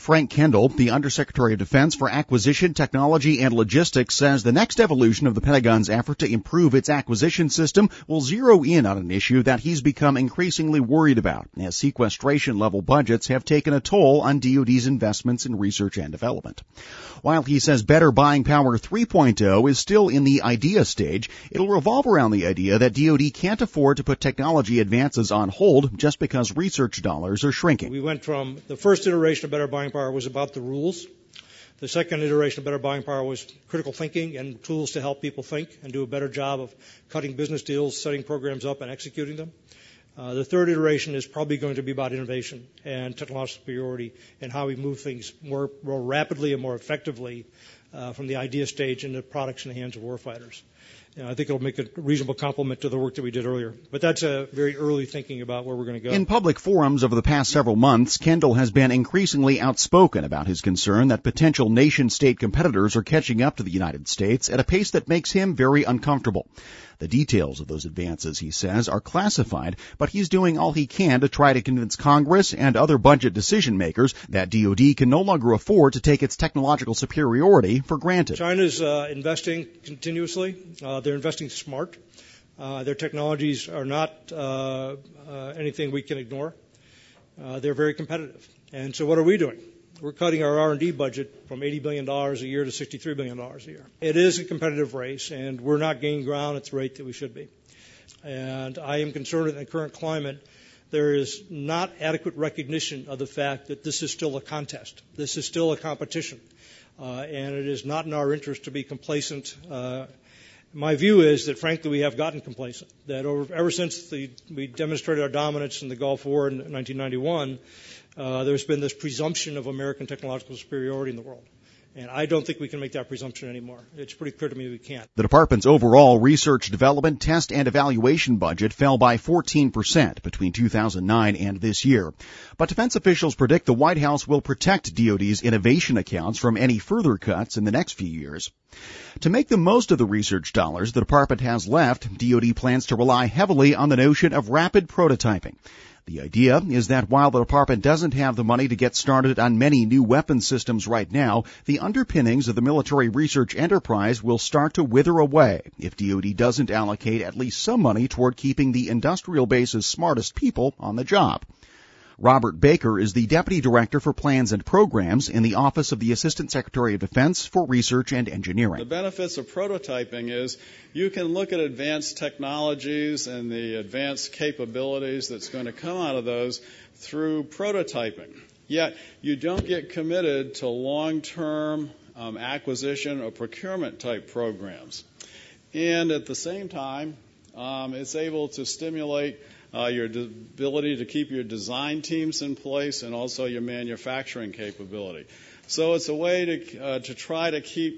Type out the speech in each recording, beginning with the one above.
Frank Kendall, the Undersecretary of Defense for Acquisition, Technology, and Logistics, says the next evolution of the Pentagon's effort to improve its acquisition system will zero in on an issue that he's become increasingly worried about, as sequestration-level budgets have taken a toll on DoD's investments in research and development. While he says Better Buying Power 3.0 is still in the idea stage, it'll revolve around the idea that DoD can't afford to put technology advances on hold just because research dollars are shrinking. We went from the first iteration of Better Buying Power was about the rules. The second iteration of Better Buying Power was critical thinking and tools to help people think and do a better job of cutting business deals, setting programs up, and executing them. The third iteration is probably going to be about innovation and technological superiority and how we move things more rapidly and more effectively from the idea stage into products in the hands of warfighters. I think it'll make a reasonable complement to the work that we did earlier. But that's a very early thinking about where we're going to go. In public forums over the past several months, Kendall has been increasingly outspoken about his concern that potential nation-state competitors are catching up to the United States at a pace that makes him very uncomfortable. The details of those advances, he says, are classified, but he's doing all he can to try to convince Congress and other budget decision makers that DoD can no longer afford to take its technological superiority for granted. China's investing continuously. They're investing smart. Their technologies are not anything we can ignore. They're very competitive. And so what are we doing? We're cutting our R&D budget from $80 billion a year to $63 billion a year. It is a competitive race, and we're not gaining ground at the rate that we should be. And I am concerned in the current climate, there is not adequate recognition of the fact that this is still a contest. This is still a competition. And it is not in our interest to be complacent. My view is that, frankly, we have gotten complacent, that ever since we demonstrated our dominance in the Gulf War in 1991, there's been this presumption of American technological superiority in the world. And I don't think we can make that presumption anymore. It's pretty clear to me we can't. The department's overall research, development, test, and evaluation budget fell by 14% between 2009 and this year. But defense officials predict the White House will protect DoD's innovation accounts from any further cuts in the next few years. To make the most of the research dollars the department has left, DoD plans to rely heavily on the notion of rapid prototyping. The idea is that while the department doesn't have the money to get started on many new weapon systems right now, the underpinnings of the military research enterprise will start to wither away if DoD doesn't allocate at least some money toward keeping the industrial base's smartest people on the job. Robert Baker is the Deputy Director for Plans and Programs in the Office of the Assistant Secretary of Defense for Research and Engineering. The benefits of prototyping is you can look at advanced technologies and the advanced capabilities that's going to come out of those through prototyping. Yet you don't get committed to long-term acquisition or procurement type programs. And at the same time, it's able to stimulate your ability to keep your design teams in place and also your manufacturing capability. So it's a way to try to keep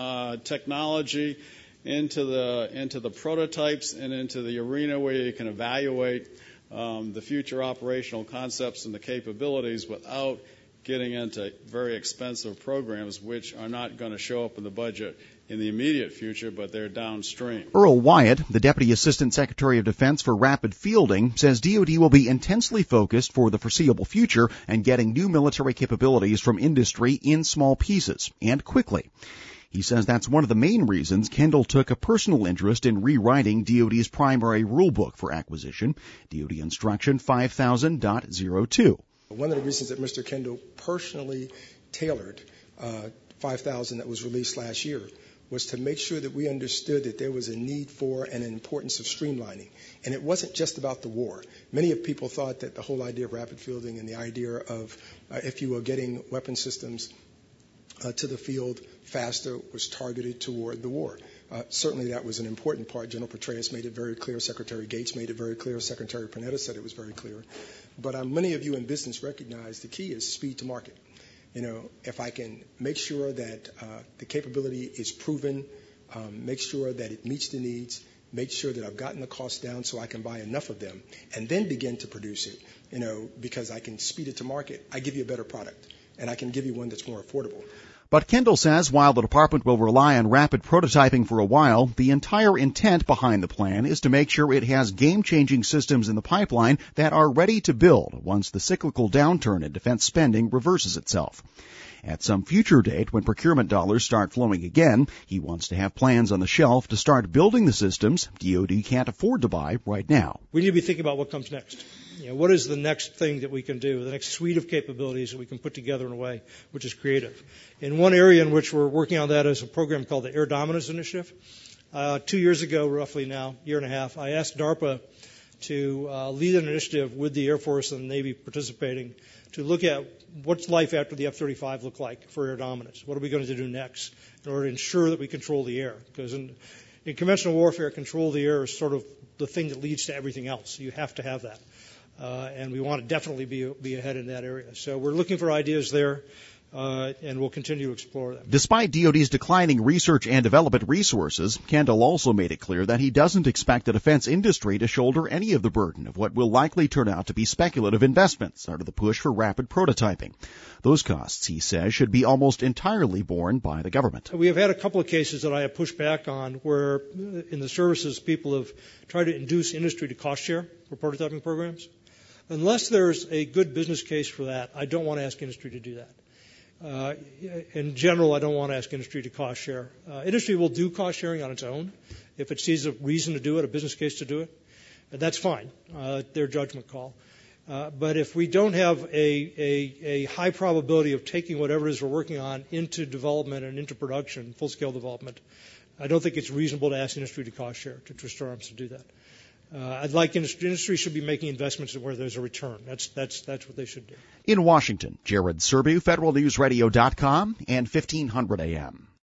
technology into the prototypes and into the arena where you can evaluate the future operational concepts and the capabilities without getting into very expensive programs which are not going to show up in the budget in the immediate future, but they're downstream. Earl Wyatt, the Deputy Assistant Secretary of Defense for Rapid Fielding, says DoD will be intensely focused for the foreseeable future and getting new military capabilities from industry in small pieces and quickly. He says that's one of the main reasons Kendall took a personal interest in rewriting DoD's primary rulebook for acquisition, DoD Instruction 5000.02. One of the reasons that Mr. Kendall personally tailored 5000 that was released last year was to make sure that we understood that there was a need for and an importance of streamlining. And it wasn't just about the war. Many of people thought that the whole idea of rapid fielding and the idea of, if you were getting weapon systems to the field faster, was targeted toward the war. Certainly that was an important part. General Petraeus made it very clear. Secretary Gates made it very clear. Secretary Panetta said it was very clear. But many of you in business recognize the key is speed to market. If I can make sure that the capability is proven, make sure that it meets the needs, make sure that I've gotten the cost down so I can buy enough of them, and then begin to produce it, because I can speed it to market, I give you a better product. and I can give you one that's more affordable. But Kendall says while the department will rely on rapid prototyping for a while, the entire intent behind the plan is to make sure it has game-changing systems in the pipeline that are ready to build once the cyclical downturn in defense spending reverses itself. At some future date, when procurement dollars start flowing again, he wants to have plans on the shelf to start building the systems DoD can't afford to buy right now. We need to be thinking about what comes next. What is the next thing that we can do, the next suite of capabilities that we can put together in a way which is creative. In one area in which we're working on that is a program called the Air Dominance Initiative. 2 years ago, roughly now, year and a half, I asked DARPA to lead an initiative with the Air Force and the Navy participating to look at what's life after the F-35 look like for air dominance. What are we going to do next in order to ensure that we control the air? Because in conventional warfare, control of the air is sort of the thing that leads to everything else. You have to have that. And we want to definitely be ahead in that area. So we're looking for ideas there, and we'll continue to explore them. Despite DoD's declining research and development resources, Kendall also made it clear that he doesn't expect the defense industry to shoulder any of the burden of what will likely turn out to be speculative investments under the push for rapid prototyping. Those costs, he says, should be almost entirely borne by the government. We have had a couple of cases that I have pushed back on where in the services people have tried to induce industry to cost share for prototyping programs. Unless there's a good business case for that, I don't want to ask industry to do that. In general, I don't want to ask industry to cost share. Industry will do cost sharing on its own if it sees a reason to do it, a business case to do it. That's fine, their judgment call. But if we don't have a high probability of taking whatever it is we're working on into development and into production, full-scale development, I don't think it's reasonable to ask industry to cost share, to twist our arms to do that. I'd like industry should be making investments where there's a return. That's what they should do. In Washington, Jared Serbu, FederalNewsRadio.com and 1500 AM.